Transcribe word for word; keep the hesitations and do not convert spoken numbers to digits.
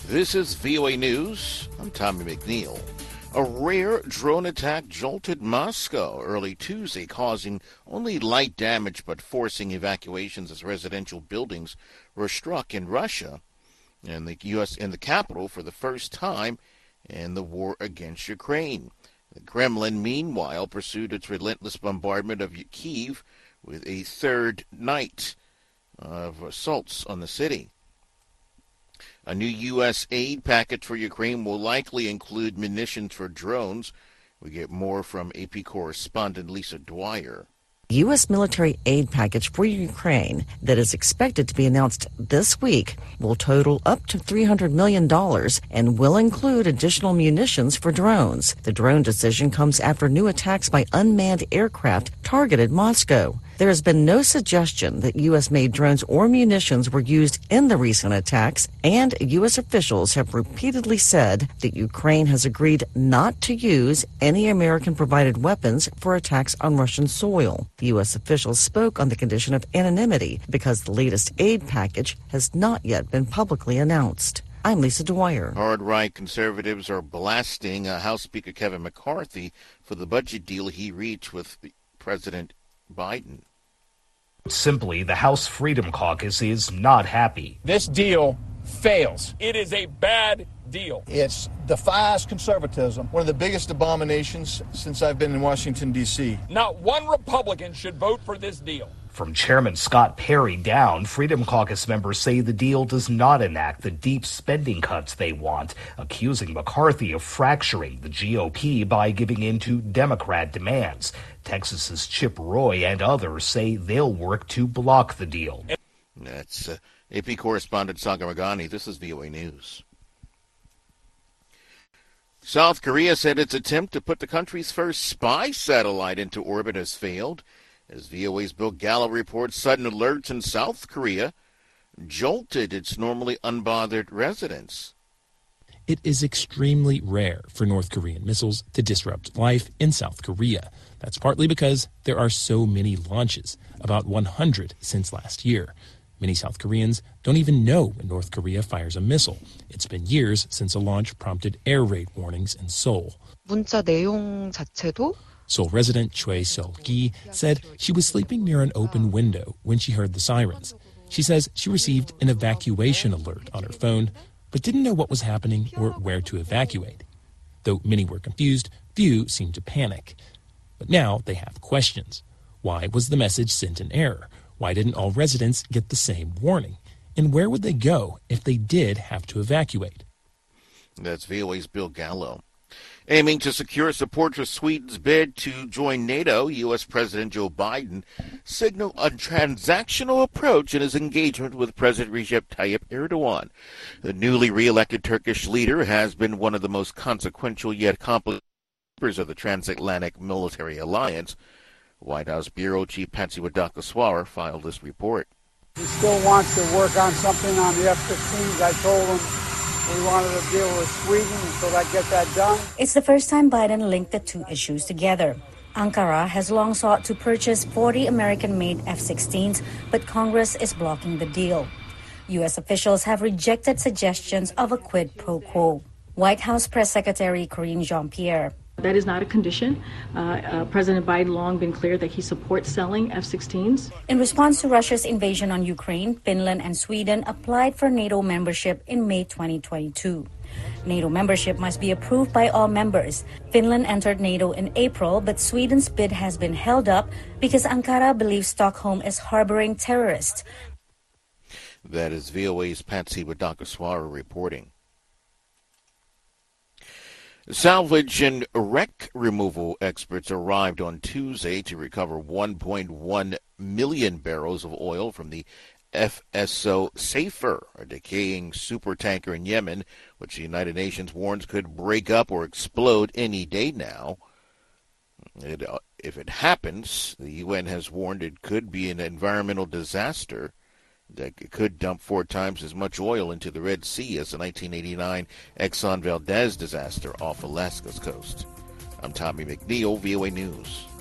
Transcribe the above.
This is V O A News. I'm Tommy McNeil. A rare drone attack jolted Moscow early Tuesday, causing only light damage but forcing evacuations as residential buildings were struck in Russia and the U S in the capital for the first time in the war against Ukraine. The Kremlin, meanwhile, pursued its relentless bombardment of Kyiv with a third night of assaults on the city. A new U S aid package for Ukraine will likely include munitions for drones. We get more from A P correspondent Lisa Dwyer. U S military aid package for Ukraine that is expected to be announced this week will total up to three hundred million dollars and will include additional munitions for drones. The drone decision comes after new attacks by unmanned aircraft targeted Moscow. There has been no suggestion that U S-made drones or munitions were used in the recent attacks, and U S officials have repeatedly said that Ukraine has agreed not to use any American-provided weapons for attacks on Russian soil. U S officials spoke on the condition of anonymity because the latest aid package has not yet been publicly announced. I'm Lisa Dwyer. Hard-right conservatives are blasting uh, House Speaker Kevin McCarthy for the budget deal he reached with President Biden. Simply, the House Freedom Caucus is not happy. This deal fails. It is a bad deal. It defies conservatism, one of the biggest abominations since I've been in Washington, D C Not one Republican should vote for this deal. From Chairman Scott Perry down, Freedom Caucus members say the deal does not enact the deep spending cuts they want, accusing McCarthy of fracturing the G O P by giving in to Democrat demands. Texas's Chip Roy and others say they'll work to block the deal. That's uh, A P correspondent Sagar Magani. This is V O A News. South Korea said its attempt to put the country's first spy satellite into orbit has failed. As V O A's Bill Gallo reports, sudden alerts in South Korea jolted its normally unbothered residents. It is extremely rare for North Korean missiles to disrupt life in South Korea. That's partly because there are so many launches, about one hundred since last year. Many South Koreans don't even know when North Korea fires a missile. It's been years since a launch prompted air raid warnings in Seoul. 문자 내용 자체도 Seoul resident Choi Seol-gi said she was sleeping near an open window when she heard the sirens. She says she received an evacuation alert on her phone, but didn't know what was happening or where to evacuate. Though many were confused, few seemed to panic. But now they have questions. Why was the message sent in error? Why didn't all residents get the same warning? And where would they go if they did have to evacuate? That's V O A's Bill Gallo. Aiming to secure support for Sweden's bid to join NATO, U S President Joe Biden signaled a transactional approach in his engagement with President Recep Tayyip Erdogan. The newly re-elected Turkish leader has been one of the most consequential yet accomplished members of the transatlantic military alliance. White House Bureau Chief Patsy Wadakaswara filed this report. He still wants to work on something on the F fifteens. I told him we wanted to deal with Sweden until I get that done. It's the first time Biden linked the two issues together. Ankara has long sought to purchase forty American-made F sixteens, but Congress is blocking the deal. U S officials have rejected suggestions of a quid pro quo. White House Press Secretary Karine Jean-Pierre. That is not a condition. Uh, uh, President Biden long been clear that he supports selling F sixteens. In response to Russia's invasion on Ukraine, Finland and Sweden applied for NATO membership in May twenty twenty-two. NATO membership must be approved by all members. Finland entered NATO in April, but Sweden's bid has been held up because Ankara believes Stockholm is harboring terrorists. That is V O A's Patsy Wadakaswara reporting. Salvage and wreck removal experts arrived on Tuesday to recover one point one million barrels of oil from the F S O Safer, a decaying supertanker in Yemen, which the United Nations warns could break up or explode any day now. It, uh, if it happens, the U N has warned it could be an environmental disaster that could dump four times as much oil into the Red Sea as the nineteen eighty-nine Exxon Valdez disaster off Alaska's coast. I'm Tommy McNeil, V O A News.